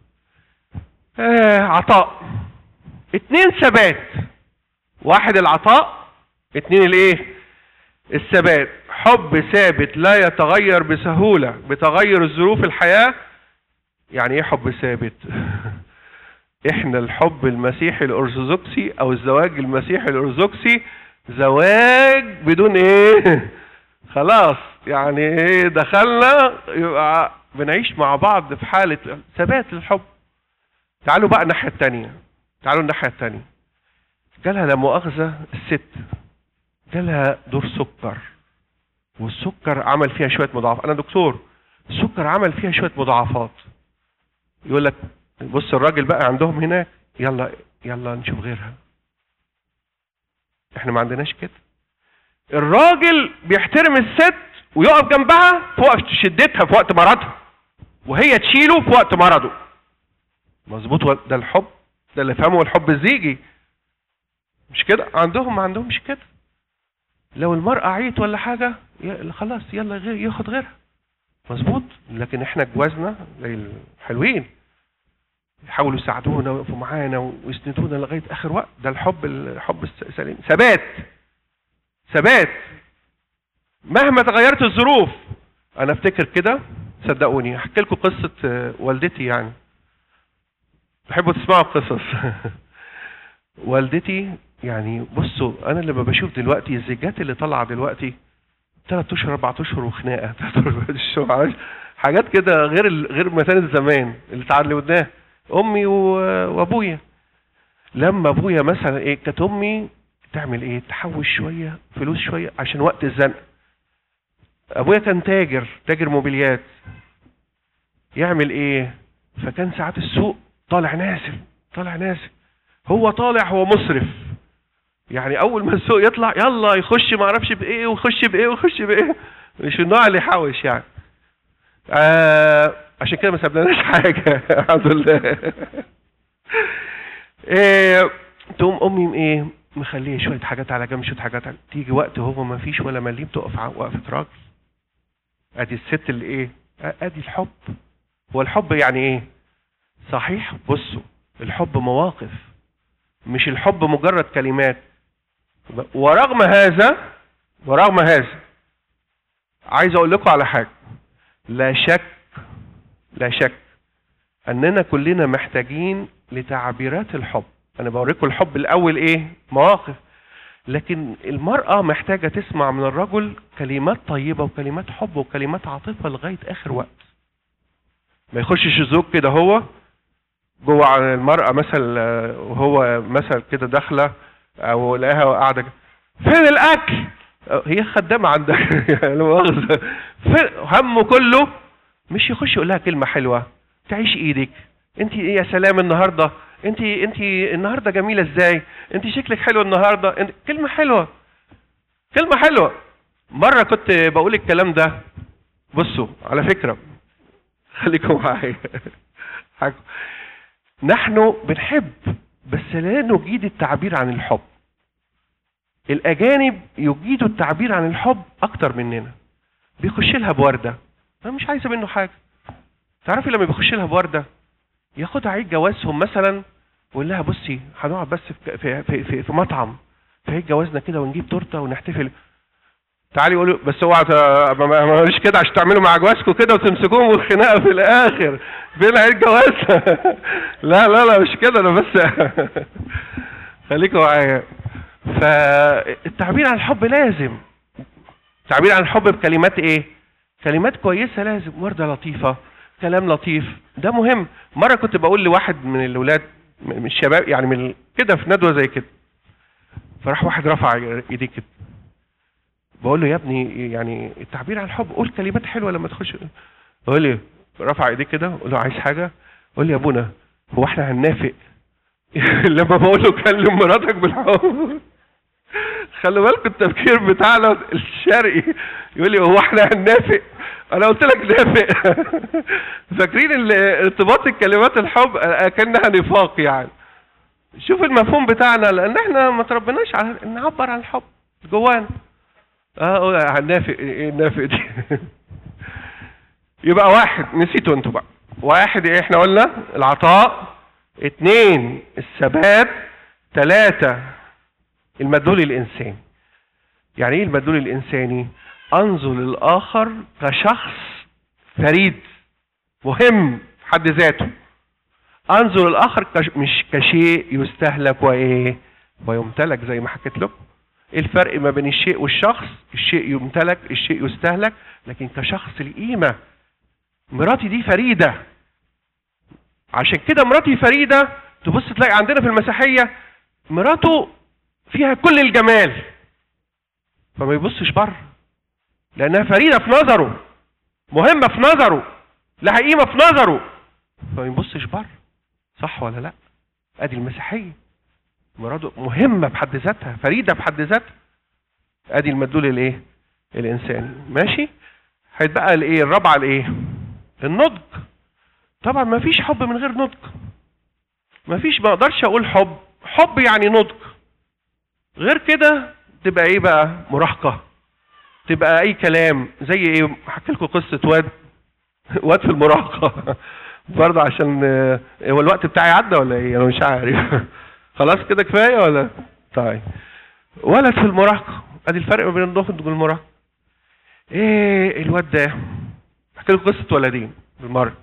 آه عطاء. اتنين ثبات. واحد العطاء، اتنين الايه؟ الثبات. حب ثابت لا يتغير بسهولة بتغير الظروف الحياة. يعني ايه حب ثابت؟ احنا الحب المسيحي الارثوذكسي او الزواج المسيحي الارثوذكسي زواج بدون ايه؟ خلاص يعني ايه دخلنا يبقى بنعيش مع بعض في حالة ثبات للحب. تعالوا بقى الناحية التانية. تعالوا الناحية التانية. جالها لا مؤاخذة الست جالها دور سكر، والسكر عمل فيها شوية مضاعفات. أنا دكتور، السكر عمل فيها شوية مضاعفات. يقول لك بص الراجل بقى عندهم هناك يلا يلا نشوف غيرها. احنا ما عندناش كده. الراجل بيحترم الست ويقف جنبها في وقت شدتها في وقت مرضها، وهي تشيله في وقت مرضه. مظبوط؟ ده الحب، ده اللي فهمه الحب الزيجي. مش كده؟ عندهم ما عندهمش كده. لو المرأة عيت ولا حاجة خلاص يلا غير ياخد غيرها. مظبوط؟ لكن احنا جوازنا زي الحلوين يحاولوا يساعدونا ويقفوا معانا ويسندونا لغاية آخر وقت. ده الحب، الحب السليم. ثبات. ثبات مهما تغيرت الظروف. انا افتكر كده، صدقوني احكي لكم قصة والدتي. يعني تحبوا تسمعوا القصص؟ والدتي يعني بصوا انا لما بشوف دلوقتي الزيجات اللي طالعه دلوقتي ثلاث اشهر اربع اشهر وخناقه حاجات كده غير غير مثلا زمان اللي اتعلمناه امي وابويا. لما ابويا مثلا ايه كانت امي تعمل ايه؟ تحوش شويه فلوس شويه عشان وقت الزنقه. ابويا كان تاجر تاجر موبيليات. يعمل ايه؟ فكان ساعات السوق طالع نازل طالع نازل. هو طالع هو مصرف. يعني اول ما السوق يطلع يلا يخش ما اعرفش بايه ويخش بايه ويخش بايه. مش النوع اللي يحوش يعني. آه عشان كده ما سابلناش حاجه الحمد لله. ايه تقوم امي ايه مخليه شويه حاجات على جنب شويه حاجات على. تيجي وقت هو ما فيش ولا مليم تقف وقفه راجل. ادي الست اللي ايه؟ ادي الحب. هو الحب يعني ايه؟ صحيح بصوا الحب مواقف، مش الحب مجرد كلمات. ورغم هذا ورغم هذا عايز اقول لكم على حاجه. لا شك لا شك اننا كلنا محتاجين لتعبيرات الحب. انا بوريكم الحب الاول ايه؟ مواقف. لكن المرأة محتاجة تسمع من الرجل كلمات طيبة وكلمات حب وكلمات عاطفة لغاية اخر وقت. ما يخشش الزوج كده هو جوه على المرأة مثلا وهو مثلا كده داخلة او لقاها قاعدة فين الاكل؟ هي خدامة عندك يعني مؤاخذة. همه كله مش يخش يقول لها كلمة حلوة تعيش ايدك انت ايه يا سلام النهارده، انت انت النهارده جميله ازاي، انت شكلك حلو النهارده، انت كلمه حلوه كلمه حلوه. مره كنت بقول الكلام ده. بصوا على فكره خليكم معايا. نحن بنحب بس لا نجيد التعبير عن الحب. الاجانب يجيدوا التعبير عن الحب اكتر مننا. بيخش لها بورده، انا مش عايزه منه حاجه. تعرفي لما بيخش لها بورده ياخدها عيد جوازهم مثلا ويقول لها بصي هنقعد بس في في في, في مطعم في عيد جوازنا كده ونجيب تورته ونحتفل. تعالي قولوا بس اوعى ما ماليش كده عشان تعملوا مع جوازكم كده وتمسكوهم والخناقه في الاخر فين عيد جوازنا. لا لا لا مش كده، انا بس خليكوا معايا. فالتعبير عن الحب لازم التعبير عن الحب بكلمات ايه؟ كلمات كويسه، لازم ورده لطيفه، كلام لطيف، ده مهم. مره كنت بقول لواحد من الاولاد من الشباب يعني من كده في ندوه زي كده، فراح واحد رفع ايديه كده، بقول له يا ابني يعني التعبير عن الحب قول كلمات حلوه لما تخش. بقول لي رفع ايديه كده، قول له عايز حاجه؟ قول لي يا ابونا هو احنا هننافق لما بقول له كلم مراتك بالحب؟ خلي بالكم التفكير بتاعنا الشرقي يقول لي هو احنا هننافق؟ انا قلت لك نافق. فاكرين ارتباط الكلمات الحب كانها نفاق يعني. شوف المفهوم بتاعنا، لان احنا ما تربناش على نعبر عن الحب جوانا. اه هننافق ايه النافق دي؟ يبقى واحد نسيتوا انتوا بقى. واحد ايه احنا قلنا؟ العطاء. اتنين الثبات. تلاتة المدلول الانساني. يعني ايه المدلول الانساني؟ انظر للاخر كشخص فريد مهم في حد ذاته. انظر للاخر كش... مش كشيء يستهلك وايه ويمتلك زي ما حكيت لكم. الفرق ما بين الشيء والشخص؟ الشيء يمتلك، الشيء يستهلك، لكن كشخص القيمه. مراتي دي فريده، عشان كده مراتي فريده. تبص تلاقي عندنا في المسيحيه مراته فيها كل الجمال، فما يبصش بره لانها فريده في نظره، مهمه في نظره، لها قيمه في نظره، فما يبصش بره. صح ولا لا؟ ادي المسيحيه، مراته مهمه بحد ذاتها، فريده بحد ذاتها. ادي المدلول الايه؟ الانساني. ماشي. هيتبقى الايه؟ الرابعه الايه؟ النضج. طبعا ما فيش حب من غير نضج. ما فيش، ما اقدرش اقول حب حب يعني نضج. غير كده تبقى ايه بقى؟ مراهقه، تبقى اي كلام. زي ايه؟ هحكي لكم قصه واد واد في المراهقه برضه عشان هو الوقت بتاعي عدى ولا ايه؟ انا مش عارف. خلاص كده كفايه ولا؟ طيب. ولد في المراهقه، ادي الفرق بين النضج والمراهقه. ايه الواد ده؟ احكي لكم قصه ولدين بالمره.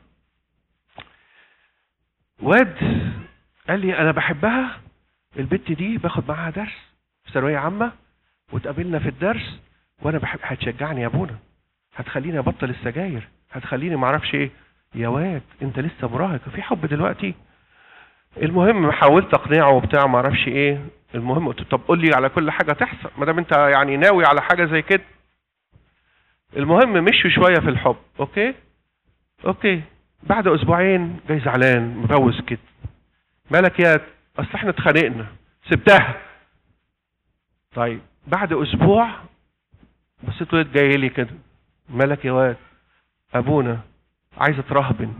واد قال لي انا بحبها البت دي، باخد معاها درس في ثانويه عامه وتقابلنا في الدرس وانا بحب، هتشجعني يا ابونا، هتخليني ابطل السجاير، هتخليني ما اعرفش ايه. يا واد انت لسه مراهق، في حب دلوقتي؟ المهم حاولت اقنعه وبتاع ما اعرفش ايه. المهم قلت طب قول لي على كل حاجه تحصل ما دام انت يعني ناوي على حاجه زي كده. المهم مشوا شويه في الحب. اوكي اوكي بعد اسبوعين جاي زعلان مبوز كده. مالك يا؟ اصل احنا اتخانقنا سبتها. طيب بعد اسبوع بصيت ولد جاي لي كده، مالك يا واد؟ ابونا عايز اترهبن.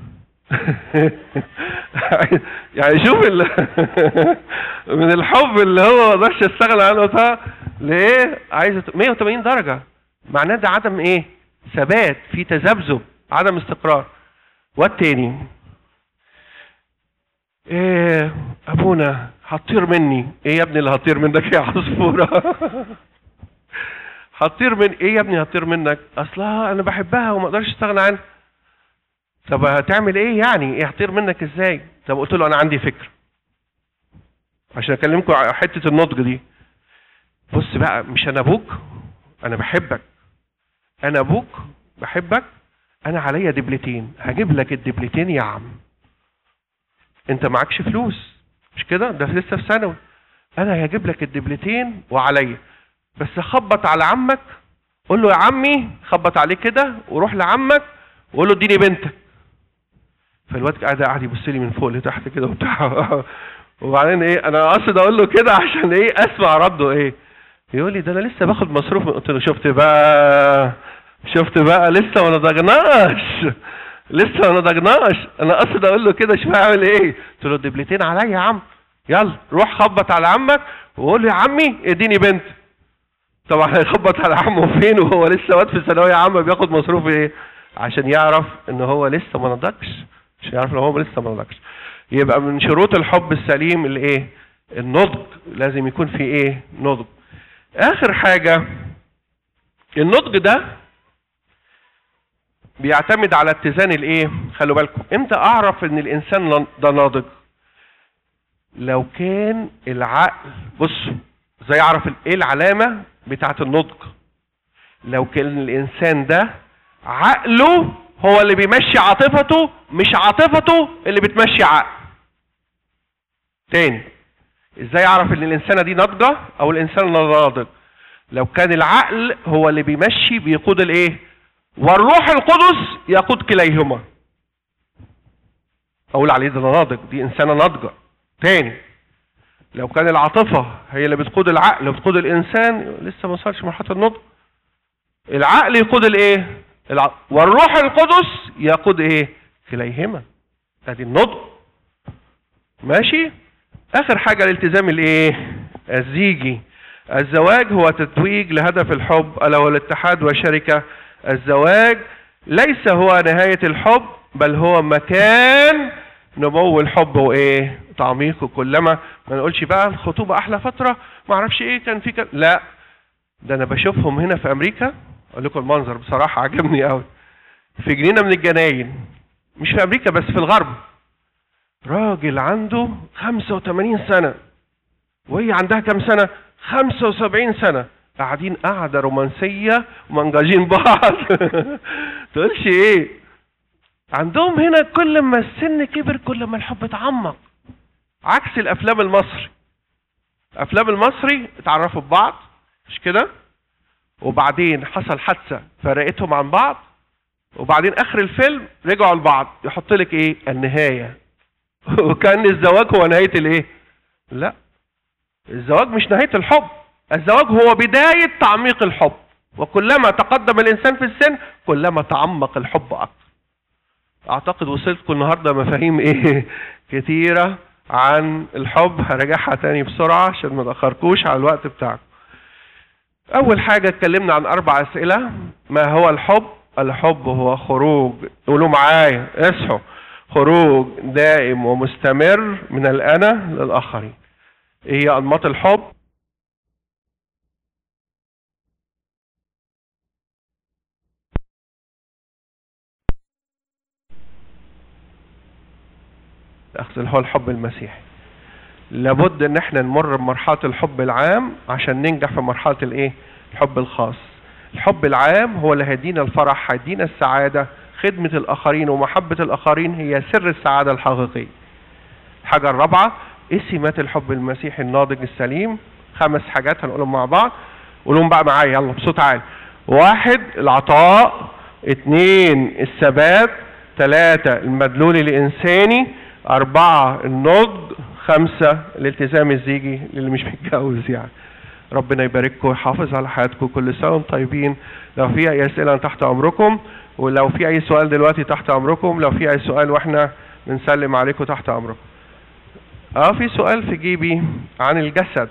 يعني شوف ال... من الحب اللي هو ما اقدرش استغنى عنه ده لايه؟ عايز مية وتمانين درجه. معناه ده عدم ايه؟ ثبات، في تذبذب، عدم استقرار. والتاني ايه؟ ابونا هتطير مني. ايه يا ابني اللي هتطير منك يا عصفوره؟ هتطير من ايه يا ابني؟ هتطير منك اصلها انا بحبها وما اقدرش استغنى عنها. طب هتعمل ايه يعني؟ ايه هتطير منك ازاي؟ طب قلت له انا عندي فكره عشان اكلمكم على حته النضج دي. بص بقى، مش انا ابوك، انا بحبك، انا ابوك بحبك، انا عليا دبلتين، هجيب لك الدبلتين يا عم. انت معكش فلوس مش كده؟ ده لسه في ثانوي. انا هجيب لك الدبلتين وعليا، بس خبط على عمك، قول له يا عمي، خبط عليه كده وروح لعمك وقول له اديني بنتك. فالواد قاعد قاعد يبص لي من فوق لتحت كده وبتاع. وبعدين ايه؟ انا قاصد اقول له كده عشان ايه؟ اسمع رده ايه. يقول لي ده انا لسه باخد مصروف. قلت له شفت بقى، شفت بقى لسه ما نضجناش. لسه ما نضجناش. انا قصد اقول له كده شويه اعمل ايه؟ قلت له دبلتين عليا يا عم، يلا روح خبط على عمك وقول له يا عمي اديني بنت. طبعا هيخبط على عمه فين وهو لسه واد في ثانويه عامه بياخد مصروف ايه؟ عشان يعرف ان هو لسه ما نضجش، عشان يعرف ان هو لسه ما نضجش. يبقى من شروط الحب السليم الايه؟ النضج. لازم يكون في ايه؟ نضج. اخر حاجه، النضج ده بيعتمد على اتزان الايه؟ خلوا بالكم، امتى اعرف ان الانسان ده ناضج؟ لو كان العقل، بصوا ازاي اعرف ايه العلامه بتاعه النضج؟ لو كان الانسان ده عقله هو اللي بيمشي عاطفته، مش عاطفته اللي بتمشي عقل. تاني، ازاي اعرف ان الانسانه دي ناضجه او الانسان ناضج؟ لو كان العقل هو اللي بيمشي بيقود الايه؟ والروح القدس يقود كليهما، اقول عليه ده ناضج، دي انسانه ناضجه. تاني، لو كان العاطفه هي اللي بتقود العقل وبتقود الانسان، لسه ما وصلش مرحله النضج. العقل يقود الايه؟ الع... والروح القدس يقود ايه؟ كليهما. ادي النضج. ماشي؟ اخر حاجه الالتزام الايه؟ الزيجي. الزواج هو تتويج لهدف الحب الا هو الاتحاد والشركه. الزواج ليس هو نهايه الحب، بل هو مكان نمو الحب وايه؟ تعميقه. كلما ما نقولش بقى الخطوبه احلى فتره ما اعرفش ايه كان في كان، لا ده انا بشوفهم هنا في امريكا. اقول لكم المنظر بصراحه عجبني قوي، في جنينه من الجناين، مش في امريكا بس في الغرب، راجل عنده خمسة وثمانين سنه وهي عندها كام سنه؟ خمسة وسبعين سنه، قاعدين قعده رومانسيه ومنجاجين بعض. تقولش ايه؟ عندهم هنا كل ما السن كبر كل ما الحب اتعمق، عكس الافلام المصري. الافلام المصري اتعرفوا ببعض مش كده؟ وبعدين حصل حادثه فرقتهم عن بعض، وبعدين اخر الفيلم رجعوا لبعض، يحط لك ايه؟ النهايه. وكان الزواج هو نهايه الايه؟ لا، الزواج مش نهايه الحب، الزواج هو بدايه تعميق الحب، وكلما تقدم الانسان في السن كلما تعمق الحب اكثر. اعتقد وصلتكم النهارده مفاهيم ايه كتيره عن الحب. هراجعها تاني بسرعه عشان ما تاخركوش على الوقت بتاعكم. اول حاجه اتكلمنا عن اربع اسئله. ما هو الحب؟ الحب هو خروج، قولوا معايا اصحوا، خروج دائم ومستمر من الانا للاخرين. ايه هي انماط الحب؟ اللي هو الحب المسيحي. لابد ان احنا نمر بمرحله الحب العام عشان ننجح في مرحله الايه؟ الحب الخاص. الحب العام هو اللي هيدينا الفرح، هيدينا السعاده، خدمه الاخرين ومحبه الاخرين هي سر السعاده الحقيقيه. الحاجه الرابعه، ايه سمات الحب المسيحي الناضج السليم؟ خمس حاجات هنقولهم مع بعض، قولهم بقى معايا يلا بصوت عالي. واحد، العطاء. اثنين، الثبات. ثلاثة، المدلول الانساني. أربعة، النضج. خمسة، الالتزام الزيجي للي مش متجوز يعني. ربنا يبارككم ويحافظ على حياتكم، كل سنة وانتم طيبين. لو في أي أسئلة تحت أمركم، ولو في أي سؤال دلوقتي تحت أمركم، لو في أي سؤال وإحنا بنسلم عليكم تحت أمركم. اه في سؤال في جيبي عن الجسد.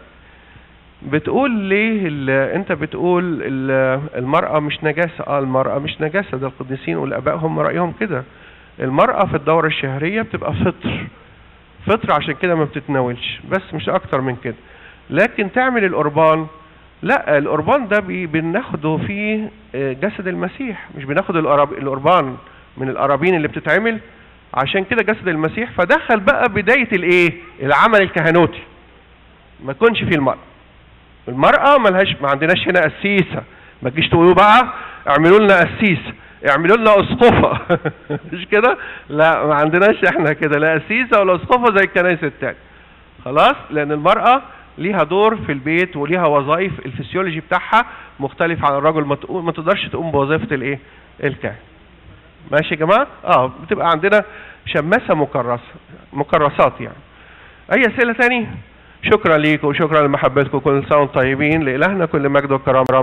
بتقول ليه انت بتقول المرأة مش نجاسة؟ اه المرأة مش نجاسة، ده القديسين والآباء هم رأيهم كده. المرأة في الدورة الشهرية بتبقى فطر فطر عشان كده ما بتتناولش، بس مش اكتر من كده. لكن تعمل القربان، لا القربان ده بناخده فيه جسد المسيح، مش بناخد القربان من القرابين اللي بتتعمل. عشان كده جسد المسيح، فدخل بقى بداية الايه؟ العمل الكهنوتي. ما تكونش فيه المرأة. المرأة ملهاش، ما عندناش هنا قسيسة، ما تجيش تقولوا بقى اعملوا لنا قسيسة، اعملوا لنا اسقفة. مش كده؟ لا ما عندناش احنا كده، لا قسيسة ولا اسقفة زي الكنائس التانية. خلاص؟ لأن المرأة ليها دور في البيت وليها وظائف، الفسيولوجي بتاعها مختلف عن الرجل، ما تقوم ما تقدرش تقوم بوظيفة الايه؟ الكاهن. ماشي يا جماعة؟ اه بتبقى عندنا شماسة مكرسة، مكرسات يعني. أي أسئلة تاني؟ شكرا ليكم وشكرا لمحبتكم، كل سنة وانتم طيبين. لإلهنا كل مجد وكرامة.